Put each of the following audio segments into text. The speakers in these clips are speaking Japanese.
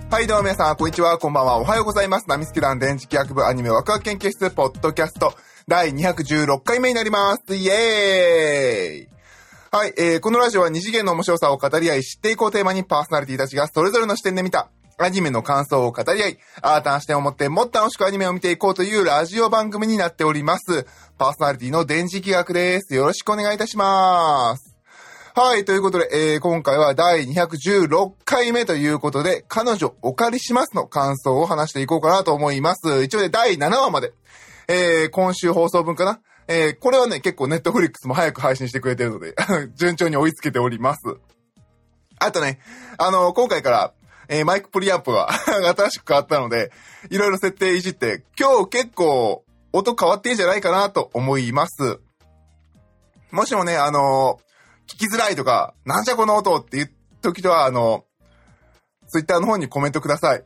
はい、どうも皆さん、こんにちは、こんばんは、おはようございます。ナミスケ団電磁気学部アニメワクワク研究室ポッドキャスト第216回目になります。イエーイ。はい、このラジオは二次元の面白さを語り合い知っていこうテーマにパーソナリティたちがそれぞれの視点で見たアニメの感想を語り合い、新たな視点を持ってもっと楽しくアニメを見ていこうというラジオ番組になっております。パーソナリティの電磁気学です。よろしくお願いいたします。はい、ということで、今回は第216回目ということで、彼女お借りしますの感想を話していこうかなと思います。一応ね、第7話まで、今週放送分かな。これはね、結構ネットフリックスも早く配信してくれてるので、順調に追いつけております。あとね、今回から、マイクプリアップが新しく変わったので、いろいろ設定いじって、今日結構音変わっていいんじゃないかなと思います。もしもね、聞きづらいとか、なんじゃこの音って言う時とは、ツイッターの方にコメントください。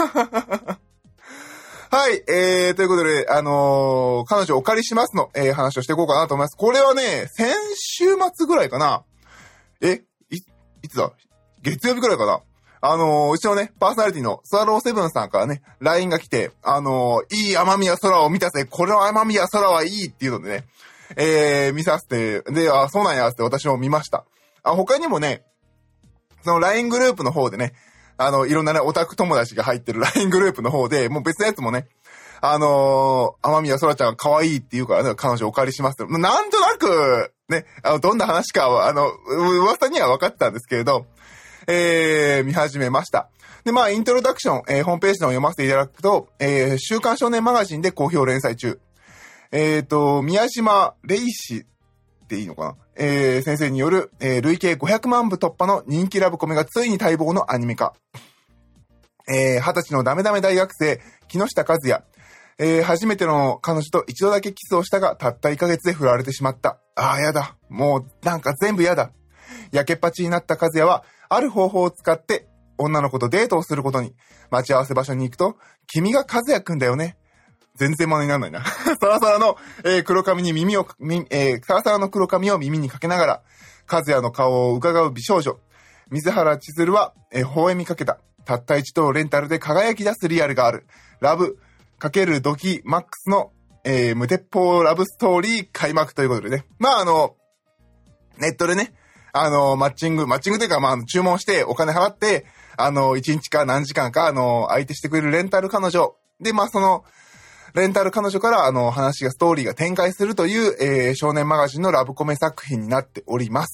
はい、ということで、彼女お借りしますの、話をしていこうかなと思います。これはね、先週末ぐらいかな。いつだ？月曜日ぐらいかな。うちのね、パーソナリティのスワローセブンさんからね、LINE が来て、いい雨宮空を見たぜ。これの雨宮空はいいっていうのでね、見させて、で、そうなんやって私も見ました。他にもね、その LINE グループの方でね、いろんなね、オタク友達が入ってる LINE グループの方で、もう別のやつもね、天宮空ちゃんが可愛いって言うからね、彼女お借りしますって。なんとなく、ね、どんな話かは、噂には分かってたんですけれど、見始めました。で、まあ、イントロダクション、ホームページの読ませていただくと、週刊少年マガジンで好評連載中。宮島レイ氏っていいのかな、先生による、累計500万部突破の人気ラブコメがついに待望のアニメ化。20歳のダメダメ大学生、木下和也。初めての彼女と一度だけキスをしたが、たった1ヶ月で振られてしまった。やだ。もう、なんか全部やだ。やけっぱちになった和也は、ある方法を使って、女の子とデートをすることに。待ち合わせ場所に行くと、君が和也くんだよね。全然真似にならないな。サラサラの、黒髪にサラサラの黒髪を耳にかけながら、和也の顔を伺う美少女。水原千鶴は、微笑みかけた。たった一度レンタルで輝き出すリアルがある。ラブ×ドキマックスの、無鉄砲ラブストーリー開幕ということでね。まあネットでね、マッチングというか、まあ、注文してお金払って、1日か何時間か、相手してくれるレンタル彼女。で、まあ、その、レンタル彼女から、ストーリーが展開するという、少年マガジンのラブコメ作品になっております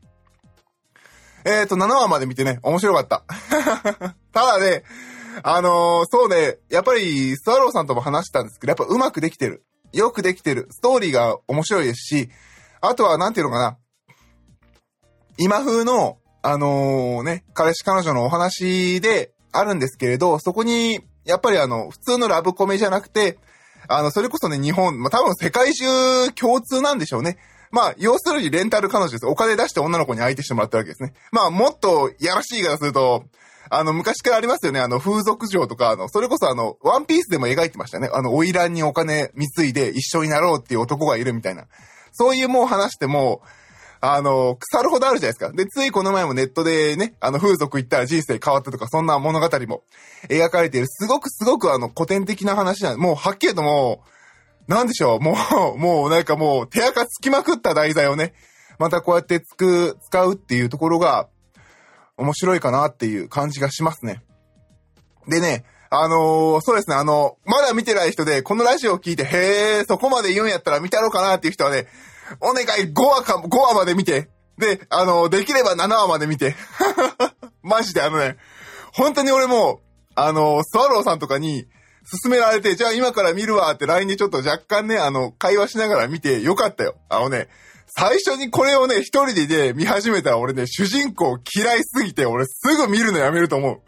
。7話まで見てね、面白かった。ただね、そうね、やっぱり、スワローさんとも話したんですけど、やっぱうまくできてる。よくできてる。ストーリーが面白いですし、あとは、なんていうのかな。今風の、彼氏彼女のお話であるんですけれど、そこに、やっぱり普通のラブコメじゃなくて、それこそね、日本、まあ、多分世界中共通なんでしょうね。まあ、要するにレンタル彼女です。お金出して女の子に相手してもらったわけですね。まあ、もっとやらしい言い方すると、昔からありますよね。風俗嬢とか、それこそワンピースでも描いてましたね。花魁にお金貢いで一緒になろうっていう男がいるみたいな。そういうもう話しても、腐るほどあるじゃないですか。で、ついこの前もネットでね、風俗行ったら人生変わったとか、そんな物語も描かれている。すごく古典的な話なんで、もうはっきりともう、なんでしょう、もうなんかもう手垢つきまくった題材をね、またこうやって使うっていうところが、面白いかなっていう感じがしますね。でね、そうですね、まだ見てない人で、このラジオを聞いて、そこまで言うんやったら見たろうかなっていう人はね、お願い5話まで見て。で、できれば7話まで見て。マジで本当に俺も、スワローさんとかに勧められて、じゃあ今から見るわって LINE でちょっと若干ね、会話しながら見てよかったよ。最初にこれをね、一人でね、見始めたら俺ね、主人公嫌いすぎて、俺すぐ見るのやめると思う。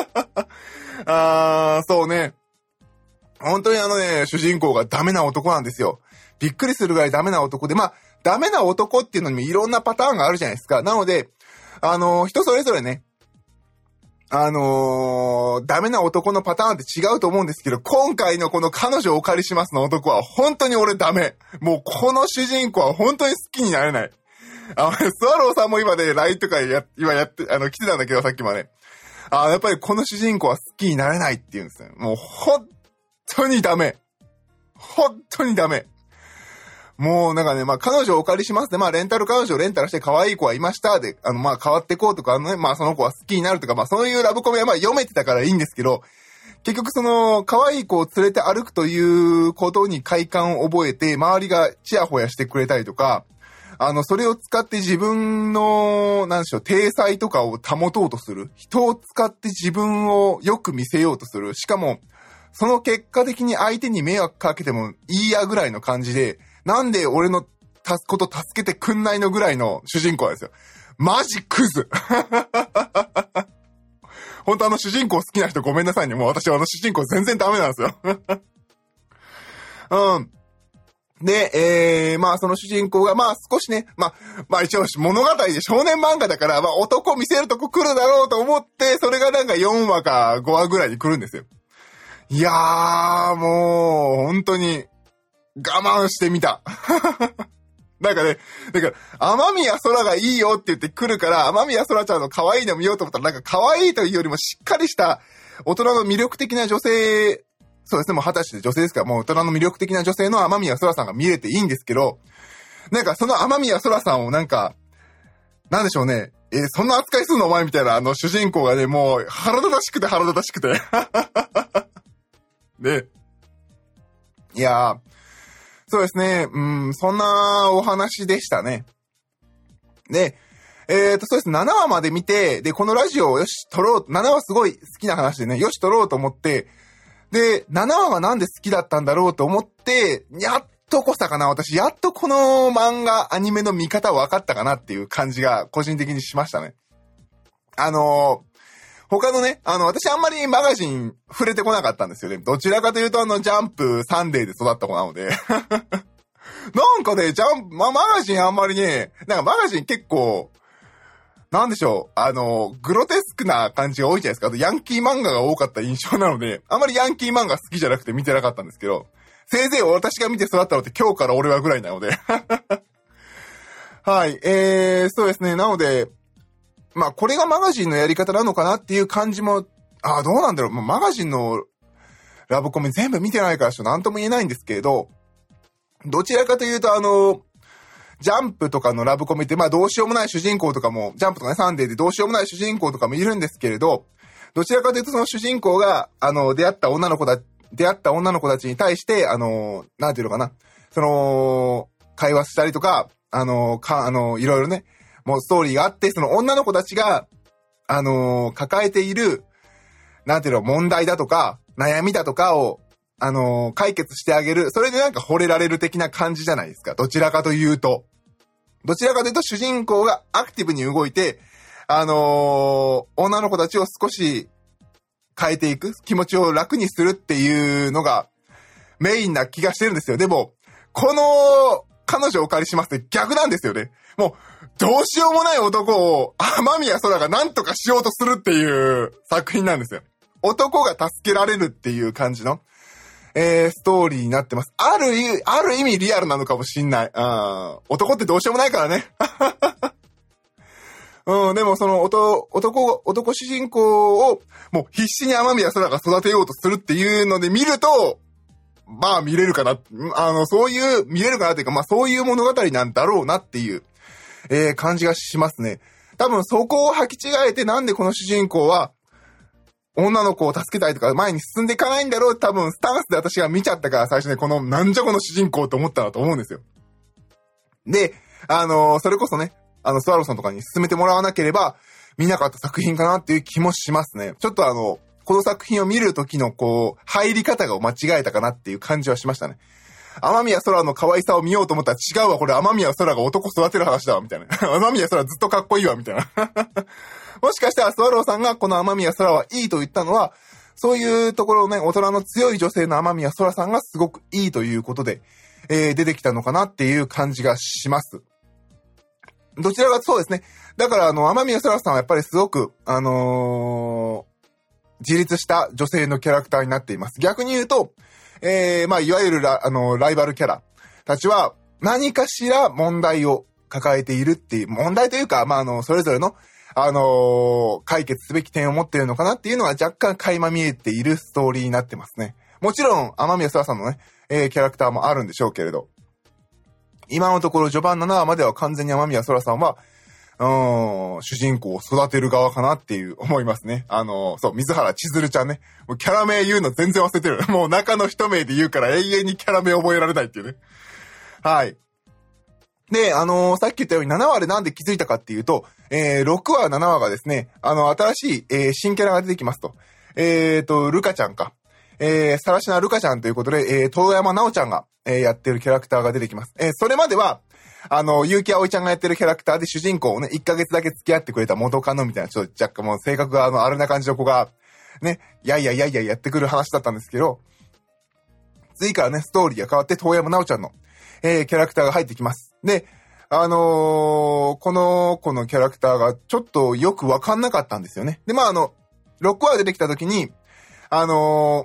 そうね。本当に主人公がダメな男なんですよ。びっくりするぐらいダメな男で、まあ、ダメな男っていうのにもいろんなパターンがあるじゃないですか。なので、人それぞれね、ダメな男のパターンって違うと思うんですけど、今回のこの彼女をお借りしますの男は本当に俺ダメ。もうこの主人公は本当に好きになれない。スワローさんも今ね、LINE とか今やって、来てたんだけど、さっきまで。 やっぱりこの主人公は好きになれないって言うんですよ。もう本当にダメ。本当にダメ。もうなんかね、彼女をお借りしますね。レンタル彼女をレンタルして可愛い子はいましたで、変わってこうとかね、その子は好きになるとか、そういうラブコメは読めてたからいいんですけど、結局その、可愛い子を連れて歩くということに快感を覚えて、周りがチヤホヤしてくれたりとか、それを使って自分の、体裁とかを保とうとする。人を使って自分をよく見せようとする。しかも、その結果的に相手に迷惑かけてもいいやぐらいの感じで、なんで俺のこと助けてくんないのぐらいの主人公なんですよ。マジクズ本当主人公好きな人ごめんなさいね。もう私は主人公全然ダメなんですよ。うん。で、その主人公が、少しね、一応物語で少年漫画だから、男見せるとこ来るだろうと思って、それがなんか4話か5話ぐらいに来るんですよ。いやー、もう、本当に、我慢してみた。なんかね、天宮空がいいよって言って来るから、天宮空ちゃんの可愛いの見ようと思ったら、なんか可愛いというよりもしっかりした大人の魅力的な女性、そうですね、もう20歳で女性ですから、もう大人の魅力的な女性の天宮空さんが見れていいんですけど、なんかその天宮空さんをなんでしょうね、そんな扱いするのお前みたいな主人公がね、もう腹立たしくて。で、いやー、そうですね。そんなお話でしたね。で、そうです。7話まで見て、で、このラジオをよし、撮ろう。7話すごい好きな話でね、よし、撮ろうと思って、で、7話はなんで好きだったんだろうと思って、やっとこさかな。私、やっとこの漫画、アニメの見方分かったかなっていう感じが個人的にしましたね。他のね、私あんまりマガジン触れてこなかったんですよね。どちらかというとジャンプ、サンデーで育った子なので。なんかね、マガジンあんまりね、なんかマガジン結構、なんでしょう、グロテスクな感じが多いじゃないですか。あとヤンキー漫画が多かった印象なので、あんまりヤンキー漫画好きじゃなくて見てなかったんですけど、せいぜい私が見て育ったのって今日から俺はぐらいなので。はい、そうですね。なので、これがマガジンのやり方なのかなっていう感じも、どうなんだろう。マガジンのラブコメ全部見てないからなんとも言えないんですけれど、どちらかというとジャンプとかのラブコメってどうしようもない主人公とかも、ジャンプとかね、サンデーでどうしようもない主人公とかもいるんですけれど、どちらかというとその主人公が、出会った女の子たちに対して、なんていうのかな、会話したりとか、いろいろね、もうストーリーがあって、その女の子たちが、抱えている、なんていうの、問題だとか、悩みだとかを、解決してあげる。それでなんか惚れられる的な感じじゃないですか。どちらかというと主人公がアクティブに動いて、女の子たちを少し変えていく、気持ちを楽にするっていうのがメインな気がしてるんですよ。でも、この彼女をお借りしますって逆なんですよね。もう、どうしようもない男を天宮空がなんとかしようとするっていう作品なんですよ。男が助けられるっていう感じの、ストーリーになってます。ある意味リアルなのかもしんない。男ってどうしようもないからね。でもその男主人公をもう必死に天宮空が育てようとするっていうので見ると、見れるかな。見れるかなっていうか、そういう物語なんだろうなっていう、感じがしますね。多分そこを履き違えてなんでこの主人公は、女の子を助けたいとか前に進んでいかないんだろうって多分スタンスで私が見ちゃったから最初ね、なんじゃこの主人公と思ったなと思うんですよ。で、それこそね、スワローさんとかに進めてもらわなければ見なかった作品かなっていう気もしますね。ちょっとこの作品を見る時の入り方が間違えたかなっていう感じはしましたね。天宮空の可愛さを見ようと思ったら違うわ、これ天宮空が男育てる話だわ、みたいな。天宮空ずっとかっこいいわ、みたいな。もしかしたらスワローさんがこの天宮空はいいと言ったのは、そういうところをね、大人の強い女性の天宮空さんがすごくいいということで、出てきたのかなっていう感じがします。どちらかそうですね。だから天宮空さんはやっぱりすごく、自立した女性のキャラクターになっています。逆に言うと、いわゆるライバルキャラたちは何かしら問題を抱えているっていう、問題というか、それぞれの解決すべき点を持っているのかなっていうのは若干垣間見えているストーリーになってますね。もちろん、天宮空さんのね、キャラクターもあるんでしょうけれど、今のところ序盤7話までは完全に天宮空さんは、主人公を育てる側かなっていう思いますね。そう、水原千鶴ちゃんね。もうキャラ名言うの全然忘れてる。もう中の一名で言うから永遠にキャラ名覚えられないっていうね。はい。で、さっき言ったように7話でなんで気づいたかっていうと、6話、7話がですね、新しい、新キャラが出てきますと。ルカちゃんか。さらしなルカちゃんということで、遠山奈緒ちゃんが、やってるキャラクターが出てきます。それまでは、結城葵ちゃんがやってるキャラクターで主人公をね、1ヶ月だけ付き合ってくれた元カノみたいな、ちょっと若干もう性格があれな感じの子が、ね、やってくる話だったんですけど、次からね、ストーリーが変わって遠山奈緒ちゃんの、キャラクターが入ってきます。で、この子のキャラクターがちょっとよくわかんなかったんですよね。で、まあ6話出てきた時に、天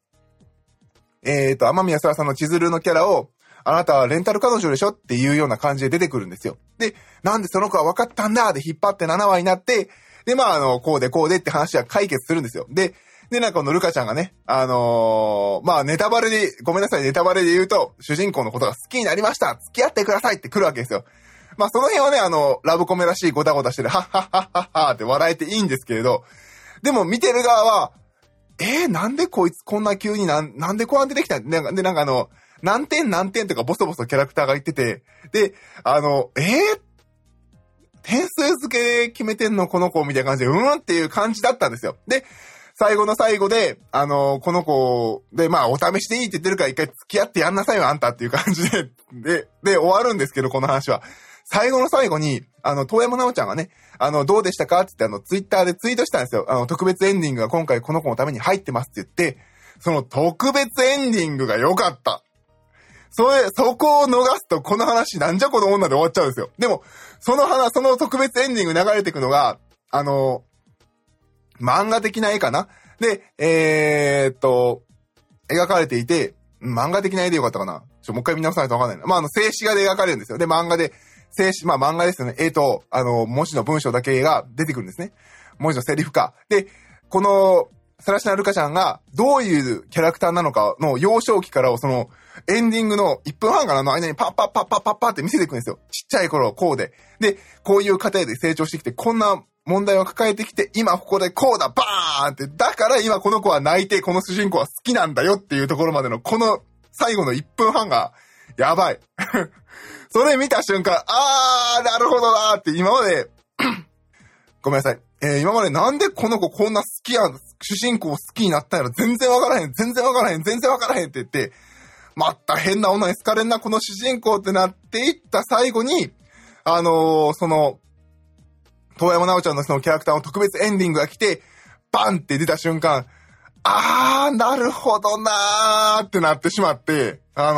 宮空さんの千鶴のキャラを、あなたはレンタル彼女でしょっていうような感じで出てくるんですよ。で、なんでその子は分かったんだで引っ張って7話になって、で、まあこうでって話は解決するんですよ。で、なんかこのルカちゃんがね、まあネタバレで、ごめんなさい、ネタバレで言うと、主人公のことが好きになりました付き合ってくださいって来るわけですよ。まあその辺はね、ラブコメらしいゴタゴタしてる、はっはっはっはっはって笑えていいんですけれど、でも見てる側は、なんでこいつこんな急になんでこうなってできたんで、なんか何点とかボソボソキャラクターが言ってて、で、点数付け決めてんのこの子みたいな感じで、っていう感じだったんですよ。で、最後の最後で、この子で、まあ、お試しでいいって言ってるから一回付き合ってやんなさいよ、あんたっていう感じで、で、終わるんですけど、この話は。最後の最後に、遠山奈緒ちゃんがね、どうでしたかって言ってツイッターでツイートしたんですよ。特別エンディングが今回この子のために入ってますって言って、その特別エンディングが良かった。そこを逃すとこの話なんじゃこの女で終わっちゃうんですよ。でも、その特別エンディング流れていくのが、漫画的な絵かなで、描かれていて、漫画的な絵でよかったかなもう一回見直さないとわかんないな。まあ、静止画で描かれるんですよ。で、漫画で、まあ漫画ですよね。絵と、文字の文章だけが出てくるんですね。文字のセリフか。で、この、さらしなルカちゃんがどういうキャラクターなのかの幼少期からをその、エンディングの1分半からの間にパッって見せていくんですよ。ちっちゃい頃こうで。で、こういう過程で成長してきて、こんな問題を抱えてきて、今ここでこうだバーンって、だから今この子は泣いて、この主人公は好きなんだよっていうところまでの、この最後の1分半が、やばい。それ見た瞬間、なるほどなーって今まで、ごめんなさい。今までなんでこの子こんな好きやん、主人公好きになったんやろ全然わからへんって言って、また変な女に好かれんな、この主人公ってなっていった最後に、その、遠山奈緒ちゃんのそのキャラクターの特別エンディングが来て、バンって出た瞬間、なるほどなーってなってしまって、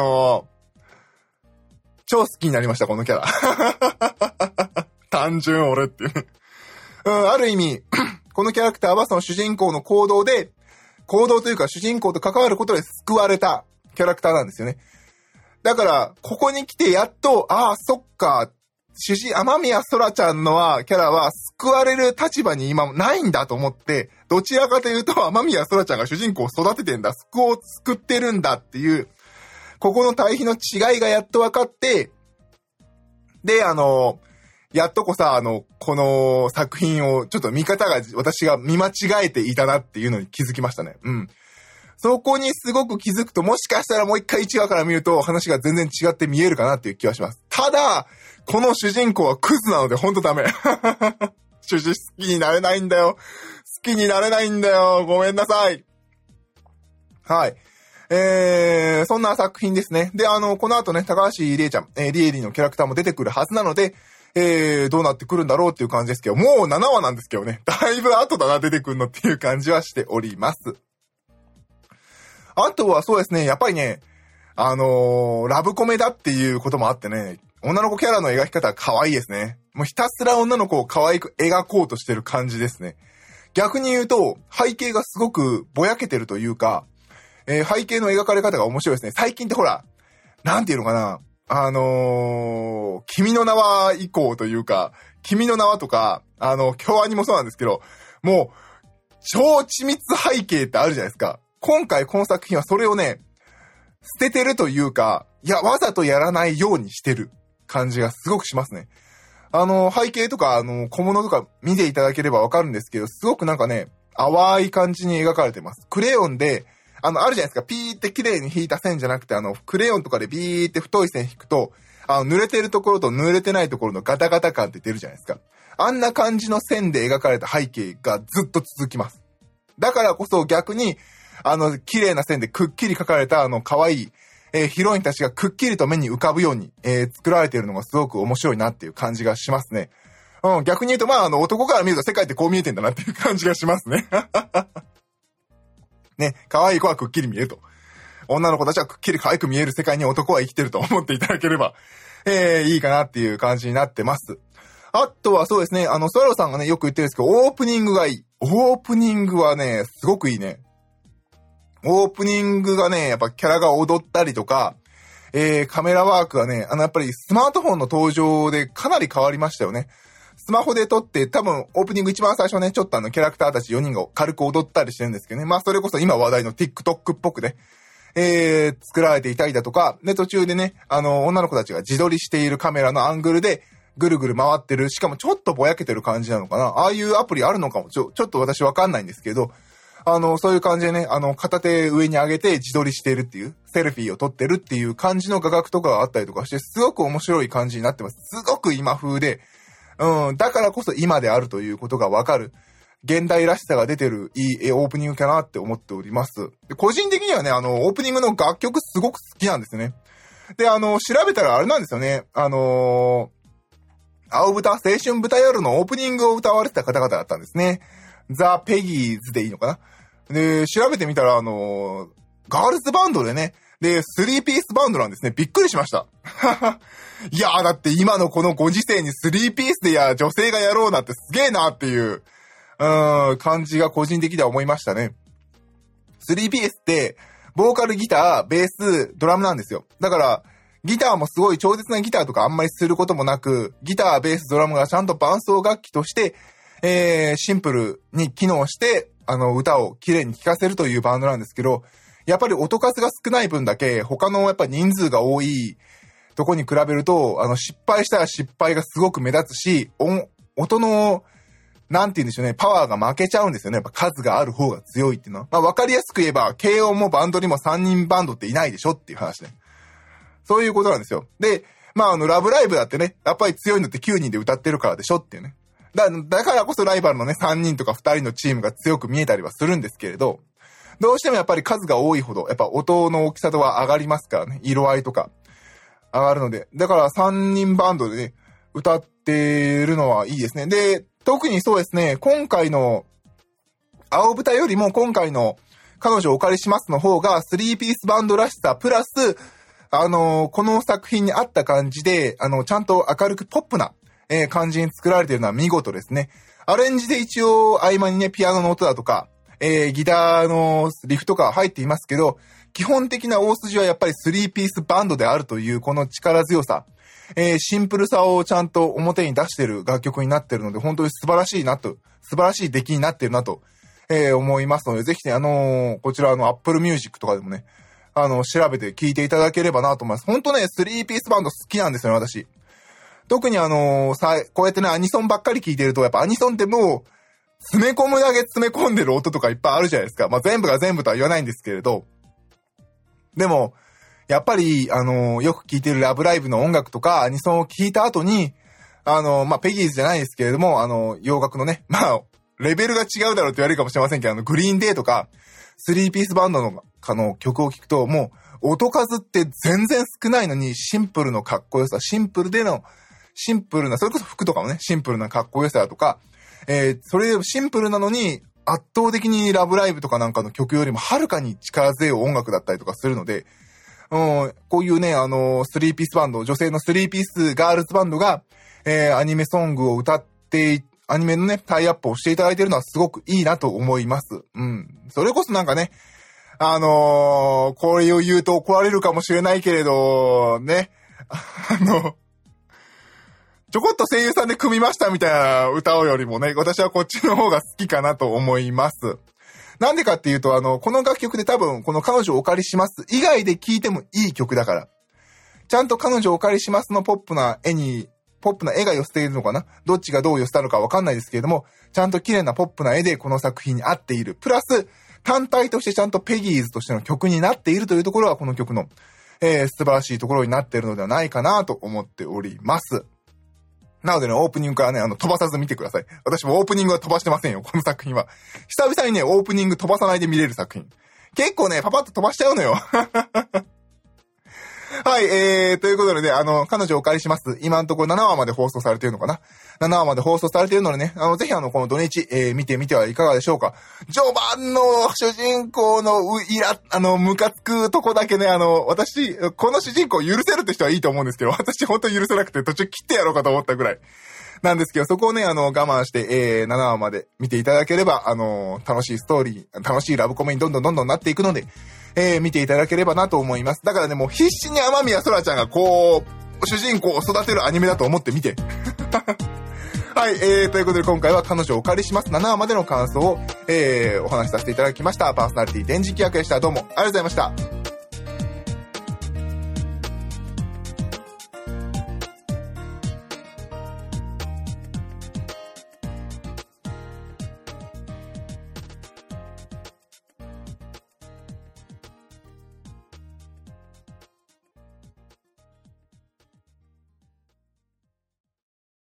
超好きになりました、このキャラ。単純俺っていうね。ある意味、このキャラクターはその主人公の行動というか主人公と関わることで救われたキャラクターなんですよね。だから、ここに来てやっと、そっか、天宮空ちゃんのキャラは救われる立場に今ないんだと思って、どちらかというと天宮空ちゃんが主人公を育ててんだ、救ってるんだっていう、ここの対比の違いがやっと分かって、で、やっとこの作品を、ちょっと私が見間違えていたなっていうのに気づきましたね。そこにすごく気づくと、もしかしたらもう一回1話から見ると話が全然違って見えるかなっていう気はします。ただ、この主人公はクズなのでほんとダメ。好きになれないんだよ。ごめんなさい。はい。そんな作品ですね。で、この後ね、高橋理恵ちゃん、リエリのキャラクターも出てくるはずなので、どうなってくるんだろうっていう感じですけど、もう7話なんですけどね。だいぶ後だな、出てくるのっていう感じはしております。あとはそうですね、やっぱりね、ラブコメだっていうこともあってね、女の子キャラの描き方は可愛いですね。もうひたすら女の子を可愛く描こうとしてる感じですね。逆に言うと、背景がすごくぼやけてるというか、背景の描かれ方が面白いですね。最近ってほら、なんていうのかな、君の名は以降というか、 君の名はとか、京アニもそうなんですけど、もう、超緻密背景ってあるじゃないですか。今回この作品はそれをね、捨ててるというか、いや、わざとやらないようにしてる感じがすごくしますね。背景とか、小物とか見ていただければわかるんですけど、すごくなんかね、淡い感じに描かれてます。クレヨンで、あるじゃないですか、ピーって綺麗に引いた線じゃなくて、クレヨンとかでビーって太い線引くと、濡れてるところと濡れてないところのガタガタ感って出るじゃないですか。あんな感じの線で描かれた背景がずっと続きます。だからこそ逆に、綺麗な線でくっきり描かれた可愛い、ヒロインたちがくっきりと目に浮かぶように、作られているのがすごく面白いなっていう感じがしますね。逆に言うと、男から見ると世界ってこう見えてんだなっていう感じがしますね。ね、可愛い子はくっきり見えると。女の子たちはくっきり可愛く見える世界に男は生きてると思っていただければ、いいかなっていう感じになってます。あとはそうですね、スワローさんがね、よく言ってるんですけど、オープニングがいい。オープニングはね、すごくいいね。オープニングがね、やっぱキャラが踊ったりとか、カメラワークがね、やっぱりスマートフォンの登場でかなり変わりましたよね。スマホで撮って多分オープニング一番最初ね、ちょっとキャラクターたち4人が軽く踊ったりしてるんですけどね。まあそれこそ今話題の TikTok っぽくね、作られていたりだとか、で途中でね、女の子たちが自撮りしているカメラのアングルでぐるぐる回ってる、しかもちょっとぼやけてる感じなのかな。ああいうアプリあるのかもちょっと私わかんないんですけど、そういう感じでね、片手上に上げて自撮りしてるっていう、セルフィーを撮ってるっていう感じの画角とかがあったりとかして、すごく面白い感じになってます。すごく今風で、だからこそ今であるということがわかる。現代らしさが出てるいいオープニングかなって思っております。で個人的にはね、オープニングの楽曲すごく好きなんですね。で、調べたらあれなんですよね。青豚、青春豚夜のオープニングを歌われてた方々だったんですね。ザ・ペギーズでいいのかな。で、調べてみたら、ガールズバンドでね、で、3ピースバンドなんですね。びっくりしました。いやー、だって今のこのご時世に3ピースで女性がやろうなんてすげーなっていう、感じが個人的では思いましたね。3ピースって、ボーカル、ギター、ベース、ドラムなんですよ。だから、ギターもすごい超絶なギターとかあんまりすることもなく、ギター、ベース、ドラムがちゃんと伴奏楽器として、シンプルに機能して、歌を綺麗に聴かせるというバンドなんですけど、やっぱり音数が少ない分だけ、他のやっぱ人数が多いとこに比べると、失敗したら失敗がすごく目立つし、音の、なんて言うんでしょうね、パワーが負けちゃうんですよね。やっぱ数がある方が強いっていうのは。まあわかりやすく言えば、軽音もバンドにも3人バンドっていないでしょっていう話ね。そういうことなんですよ。で、まあラブライブだってね、やっぱり強いのって9人で歌ってるからでしょっていうね。だからこそライバルのね、3人とか2人のチームが強く見えたりはするんですけれど、どうしてもやっぱり数が多いほど、やっぱ音の大きさとは上がりますからね、色合いとか上がるので、だから3人バンドでね、歌ってるのはいいですね。で、特にそうですね、今回の青豚よりも今回の彼女をお借りしますの方が3ピースバンドらしさプラス、この作品に合った感じで、ちゃんと明るくポップな、感じに作られているのは見事ですね。アレンジで一応合間にね、ピアノの音だとか、ギターのリフとか入っていますけど、基本的な大筋はやっぱり3ピースバンドであるというこの力強さ、シンプルさをちゃんと表に出している楽曲になっているので、本当に素晴らしい出来になっているなと、思いますので、ぜひね、こちらApple Music とかでもね、調べて聴いていただければなと思います。本当ね、3ピースバンド好きなんですよね、私。特にこうやってね、アニソンばっかり聴いてると、やっぱアニソンってもう、詰め込むだけ詰め込んでる音とかいっぱいあるじゃないですか。まあ、全部が全部とは言わないんですけれど。でも、やっぱり、よく聴いてるラブライブの音楽とか、アニソンを聴いた後に、まあ、ペギーズじゃないですけれども、洋楽のね、まあ、レベルが違うだろうって言われるかもしれませんけど、グリーンデーとか、3ピースバンドの曲を聴くと、もう、音数って全然少ないのに、シンプルのかっこよさ、シンプルな、それこそ服とかもね、シンプルなかっこよさだとか、それシンプルなのに、圧倒的にラブライブとかなんかの曲よりもはるかに力強い音楽だったりとかするので、こういうね、3ピースバンド、女性の3ピースガールズバンドが、アニメソングを歌って、アニメのね、タイアップをしていただいているのはすごくいいなと思います。それこそなんかね、これを言うと怒られるかもしれないけれど、ね、 ちょこっと声優さんで組みましたみたいな歌うよりもね、私はこっちの方が好きかなと思います。なんでかっていうと、この楽曲で多分、この彼女をお借りします以外で聴いてもいい曲だから。ちゃんと彼女をお借りしますのポップな絵が寄せているのかな？どっちがどう寄せたのかわかんないですけれども、ちゃんと綺麗なポップな絵でこの作品に合っている。プラス、単体としてちゃんとペギーズとしての曲になっているというところはこの曲の、素晴らしいところになっているのではないかなと思っております。なのでね、オープニングからね、飛ばさず見てください。私もオープニングは飛ばしてませんよ、この作品は。久々にね、オープニング飛ばさないで見れる作品。結構ね、パパッと飛ばしちゃうのよ。はい、ということでね、彼女をお借りします。今のところ7話まで放送されているのかな？ 7 話まで放送されているのでね、ぜひこの土日、見てみてはいかがでしょうか。序盤の主人公のムカつくとこだけね、私、この主人公許せるって人はいいと思うんですけど、私本当に許せなくて途中切ってやろうかと思ったぐらい。なんですけど、そこをね、我慢して、7話まで見ていただければ、楽しいストーリー、楽しいラブコメにどんどんなっていくので、見ていただければなと思います。だからね、もう必死に天宮空ちゃんがこう、主人公を育てるアニメだと思って見て。はい、ということで今回は彼女をお借りします7話までの感想を、お話しさせていただきました。パーソナリティ電磁気役でした。どうもありがとうございました。